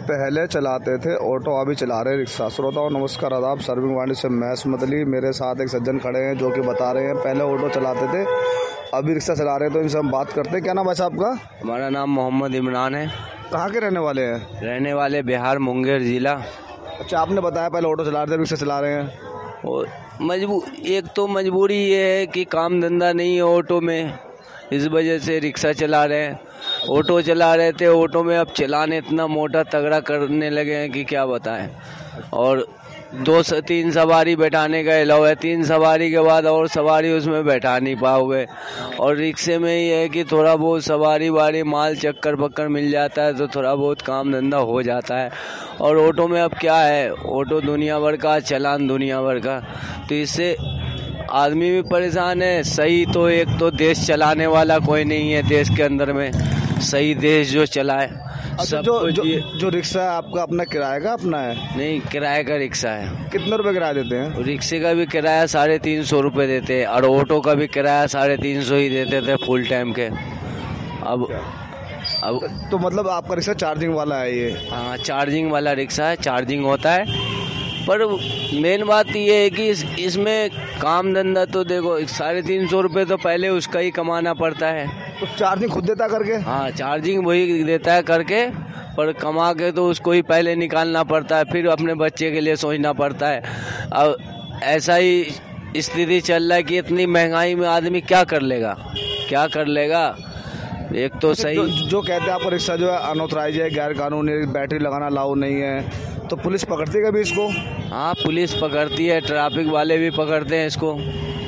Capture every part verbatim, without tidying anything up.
पहले चलाते थे ऑटो, अभी चला रहे रिक्शा। श्रोताओं नमस्कार, आदाब। सर्विंग वाणी से मैं स्मदली, मेरे साथ एक सज्जन खड़े हैं जो कि बता रहे हैं पहले ऑटो चलाते थे, अभी रिक्शा चला रहे हैं। तो इनसे हम बात करते हैं। क्या नाम है साहब आपका? हमारा नाम मोहम्मद इमरान है। कहाँ के रहने वाले हैं? रहने वाले बिहार मुंगेर जिला। अच्छा, आपने बताया पहले ऑटो चला रहे थे, रिक्शा चला रहे हैं। और मजबू एक तो मजबूरी ये है कि काम धंधा नहीं है ऑटो में, इस वजह से रिक्शा चला रहे हैं। ऑटो चला रहे थे, ऑटो में अब चलाने इतना मोटा तगड़ा करने लगे हैं कि क्या बताएं। और दो से तीन सवारी बैठाने का अलाउ है, तीन सवारी के बाद और सवारी उसमें बैठा नहीं पाओगे। और रिक्शे में ये है कि थोड़ा बहुत सवारी वारी माल चक्कर पक्कर मिल जाता है तो थोड़ा बहुत काम धंधा हो जाता है। और ऑटो में अब क्या है, ऑटो दुनिया भर का, चलान दुनिया भर का, तो इससे आदमी भी परेशान है। सही तो एक तो देश चलाने वाला कोई नहीं है देश के अंदर में, सही देश जो चलाए। अच्छा, जो जो, जो रिक्शा है आपका अपना किराए का अपना है? नहीं, किराए का रिक्शा है। कितने रुपए किराया देते हैं? रिक्शे का भी किराया साढ़े तीन सौ रुपये देते हैं और ऑटो का भी किराया साढ़े तीन सौ ही देते थे फुल टाइम के। अब अब तो मतलब आपका रिक्शा चार्जिंग वाला है ये? हाँ, चार्जिंग वाला रिक्शा है, चार्जिंग होता है। पर मेन बात ये है कि इस, इसमें काम धंधा तो देखो, साढ़े तीन सौ रुपये तो पहले उसका ही कमाना पड़ता है। तो चार्जिंग खुद देता करके? हाँ, चार्जिंग वही देता है करके, पर कमा के तो उसको ही पहले निकालना पड़ता है, फिर अपने बच्चे के लिए सोचना पड़ता है। अब ऐसा ही स्थिति चल रहा है कि इतनी महंगाई में आदमी क्या कर लेगा, क्या कर लेगा। एक तो सही जो, जो कहते हैं आपको रिक्शा जो है अनऑथराइज है, गैर कानूनी, बैटरी लगाना अलाउ नहीं है, तो पुलिस पकड़ती है कभी इसको? हाँ, पुलिस पकड़ती है, ट्रैफिक वाले भी पकड़ते हैं इसको।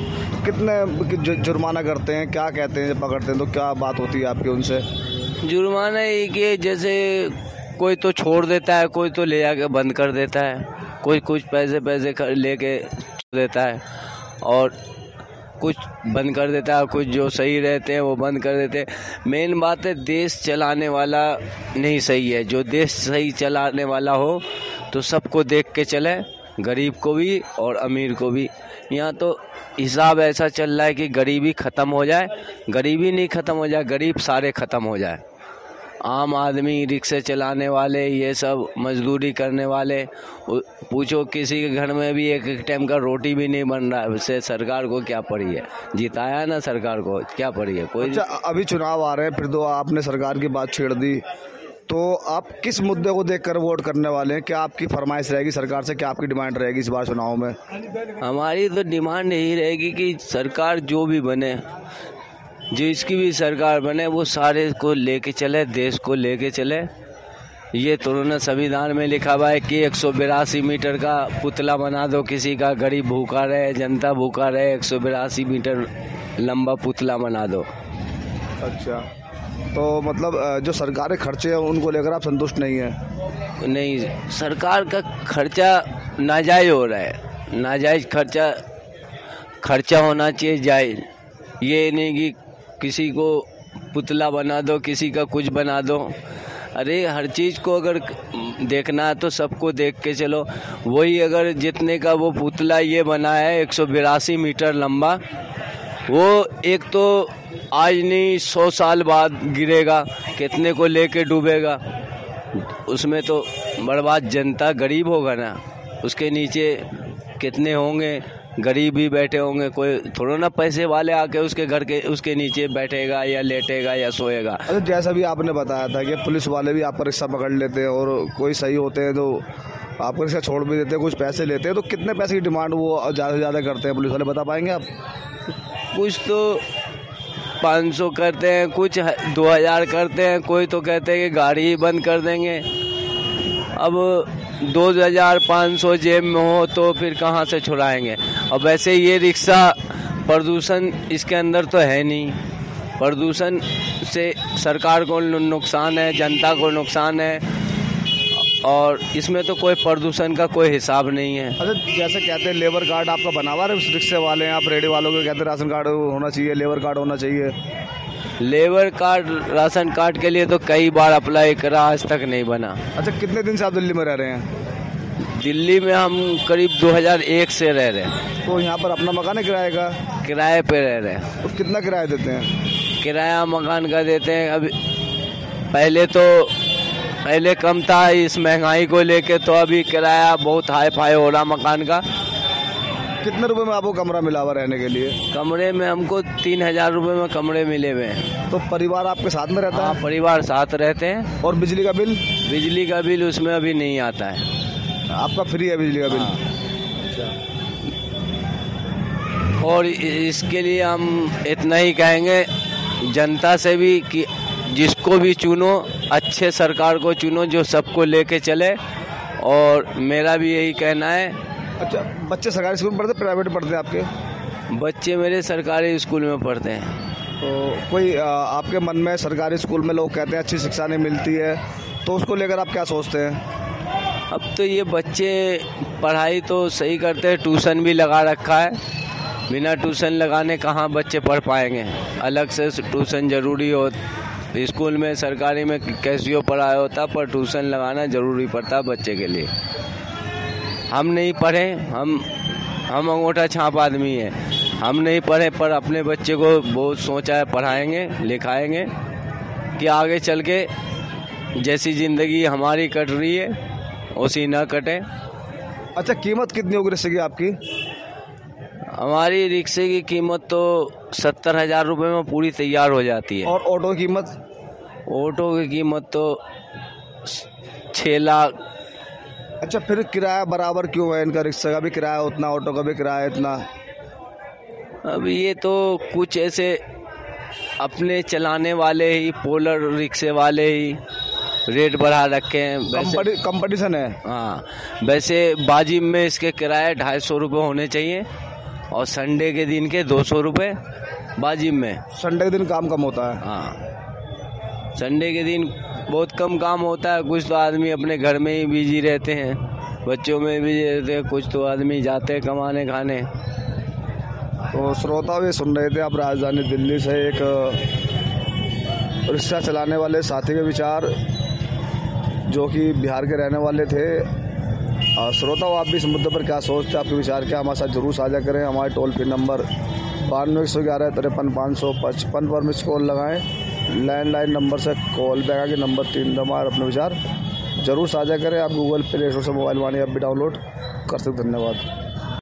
कितने जुर्माना करते हैं, क्या कहते हैं जब पकड़ते हैं तो क्या बात होती है आपकी उनसे? जुर्माना ये कि जैसे कोई तो छोड़ देता है, कोई तो ले जाके बंद कर देता है, कोई कुछ पैसे पैसे लेके देता है और कुछ बंद कर देता है, कुछ जो सही रहते हैं वो बंद कर देते हैं। मेन बात है देश चलाने वाला नहीं सही है। जो देश सही चलाने वाला हो तो सबको देख के चले, गरीब को भी और अमीर को भी। यहाँ तो हिसाब ऐसा चल रहा है कि गरीबी ख़त्म हो जाए, गरीबी नहीं ख़त्म हो जाए, गरीब सारे ख़त्म हो जाए। आम आदमी, रिक्शे चलाने वाले, ये सब मजदूरी करने वाले, पूछो किसी के घर में भी एक एक टाइम का रोटी भी नहीं बन रहा है। उससे सरकार को क्या पड़ी है, जिताया ना सरकार को, क्या पड़ी है कोई। अच्छा, अभी चुनाव आ रहे हैं, फिर तो आपने सरकार की बात छेड़ दी, तो आप किस मुद्दे को देखकर वोट करने वाले हैं? क्या आपकी फरमाइश रहेगी सरकार से, क्या आपकी डिमांड रहेगी इस बार चुनाव में? हमारी तो डिमांड यही रहेगी कि सरकार जो भी बने, जिसकी भी सरकार बने, वो सारे को लेके चले, देश को लेके चले। ये तो ना संविधान में लिखा हुआ है कि एक सौ बिरासी मीटर का पुतला बना दो किसी का, गरीब भूखा रहे, जनता भूखा रहे, एक सौ बिरासी मीटर लंबा पुतला बना दो। अच्छा, तो मतलब जो सरकारी खर्चे हैं उनको लेकर आप संतुष्ट नहीं है? नहीं, सरकार का खर्चा नाजायज हो रहा है। नाजायज खर्चा खर्चा होना चाहिए जायज। ये नहीं कि किसी को पुतला बना दो, किसी का कुछ बना दो। अरे हर चीज़ को अगर देखना है तो सबको देख के चलो। वही अगर जितने का वो पुतला ये बना है एक सौ बिरासी मीटर लंबा, वो एक तो आज नहीं सौ साल बाद गिरेगा, कितने को लेके डूबेगा। उसमें तो बर्बाद जनता, गरीब होगा ना, उसके नीचे कितने होंगे गरीब भी बैठे होंगे। कोई थोड़ा ना पैसे वाले आके उसके घर के उसके नीचे बैठेगा या लेटेगा या सोएगा। अच्छा, जैसा भी आपने बताया था कि पुलिस वाले भी आपका रिक्शा पकड़ लेते हैं और कोई सही होते हैं तो आपको रिक्शा छोड़ भी देते हैं, कुछ पैसे लेते हैं, तो कितने पैसे की डिमांड वो ज़्यादा से ज़्यादा करते हैं पुलिस वाले, बता पाएंगे आप? कुछ तो पाँच सौ करते हैं, कुछ दो हज़ार करते हैं, कोई तो कहते हैं कि गाड़ी ही बंद कर देंगे। अब दो हज़ार पाँच सौ जेब में हो तो फिर कहाँ से छुड़ाएंगे। और वैसे ये रिक्शा प्रदूषण इसके अंदर तो है नहीं, प्रदूषण से सरकार को नुकसान है, जनता को नुकसान है, और इसमें तो कोई प्रदूषण का कोई हिसाब नहीं है। अच्छा, जैसे कहते हैं लेबर कार्ड आपका बना हुआ है रिक्शे वाले हैं, आप रेडी वालों को कहते हैं राशन कार्ड होना चाहिए, लेबर कार्ड होना चाहिए। लेबर कार्ड, राशन कार्ड के लिए तो कई बार अप्लाई करा, आज तक नहीं बना। अच्छा, कितने दिन से आप दिल्ली में रह रहे हैं? दिल्ली में हम करीब दो हज़ार एक से रह रहे हैं। तो यहाँ पर अपना मकान है किराए का? किराए पे रह रहे हैं। तो कितना किराया देते हैं? किराया मकान का देते हैं, अभी पहले तो पहले कम था, इस महंगाई को लेके तो अभी किराया बहुत हाई फाई हो रहा मकान का। कितने रुपए में आपको कमरा मिला हुआ रहने के लिए? कमरे में हमको तीन हजार रुपये में कमरे मिले हुए हैं। तो परिवार आपके साथ में रहता हाँ, है? परिवार साथ रहते हैं। और बिजली का बिल? बिजली का बिल उसमें अभी नहीं आता है। आपका फ्री है बिजली का बिल? और इसके लिए हम इतना ही कहेंगे जनता से भी कि जिसको भी चुनो, अच्छे सरकार को चुनो जो सबको लेके चले। और मेरा भी यही कहना है। अच्छा, बच्चे सरकारी स्कूल में पढ़ते, प्राइवेट पढ़ते हैं आपके? बच्चे मेरे सरकारी स्कूल में पढ़ते हैं। तो कोई आ, आपके मन में सरकारी स्कूल में लोग कहते हैं अच्छी शिक्षा नहीं मिलती है, तो उसको लेकर आप क्या सोचते हैं? अब तो ये बच्चे पढ़ाई तो सही करते हैं, ट्यूशन भी लगा रखा है। बिना ट्यूशन लगाने कहाँ बच्चे पढ़ पाएंगे? अलग से ट्यूशन जरूरी हो। स्कूल में सरकारी में कैसियो पढ़ाया होता, पर ट्यूशन लगाना जरूरी पड़ता बच्चे के लिए। हम नहीं पढ़े, हम हम अंगूठा छाप आदमी है। हम नहीं पढ़े पर अपने बच्चे को बहुत सोचा है पढ़ाएंगे लिखाएंगे कि आगे चल के जैसी ज़िंदगी हमारी कट रही है उसी ना कटे। अच्छा, कीमत कितनी होगी रिक्शे की आपकी? हमारी रिक्शे की कीमत तो सत्तर हजार रुपये में पूरी तैयार हो जाती है। और ऑटो की कीमत? ऑटो की कीमत तो छः लाख। अच्छा, फिर किराया बराबर क्यों है? इनका रिक्शा का भी किराया उतना, ऑटो का भी किराया इतना? अब ये तो कुछ ऐसे अपने चलाने वाले ही, पोलर रिक्शे वाले ही रेट बढ़ा रखे हैं। वैसे कंपटीशन है। हाँ, वैसे बाजिब में इसके किराए ढाई सौ रुपये होने चाहिए और संडे के दिन के दो सौ रुपये बाजिब में। संडे के दिन काम कम होता है? हाँ, संडे के दिन बहुत कम काम होता है। कुछ तो आदमी अपने घर में ही बिजी रहते हैं, बच्चों में बिजी रहते हैं, कुछ तो आदमी जाते हैं कमाने खाने। तो श्रोता भी सुन रहे थे आप राजधानी दिल्ली से एक रिक्शा चलाने वाले साथी के विचार, जो कि बिहार के रहने वाले थे। श्रोता, आप भी इस मुद्दे पर क्या सोचते हैं, आपके विचार क्या, हमारे साथ जरूर साझा करें। हमारे टोल फ्री नंबर बानवे एक सौ ग्यारह तिरपन पाँच सौ पचपन पर मिस कॉल लगाएं। लैंडलाइन नंबर से कॉल बैक आके नंबर तीन दबा अपने विचार जरूर साझा करें। आप गूगल प्ले स्टोर से मोबाइल वाणी ऐप भी डाउनलोड कर सकते। धन्यवाद।